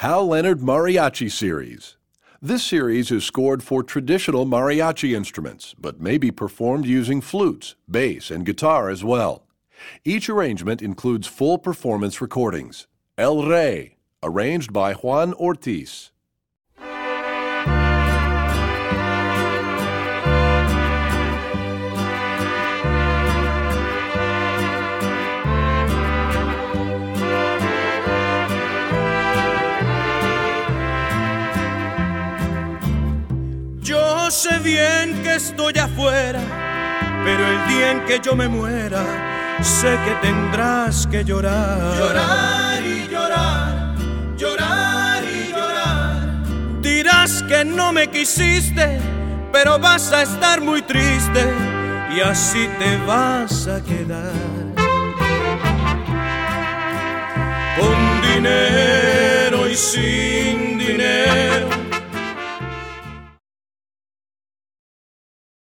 Hal Leonard Mariachi Series. This series is scored for traditional mariachi instruments, but may be performed using flutes, bass, and guitar as well. Each arrangement includes full performance recordings. El Rey, arranged by Juan Ortiz. Yo sé bien que estoy afuera, pero el día en que yo me muera, sé que tendrás que llorar. Llorar y llorar, llorar y llorar. Dirás que no me quisiste, pero vas a estar muy triste y así te vas a quedar. Con dinero y sin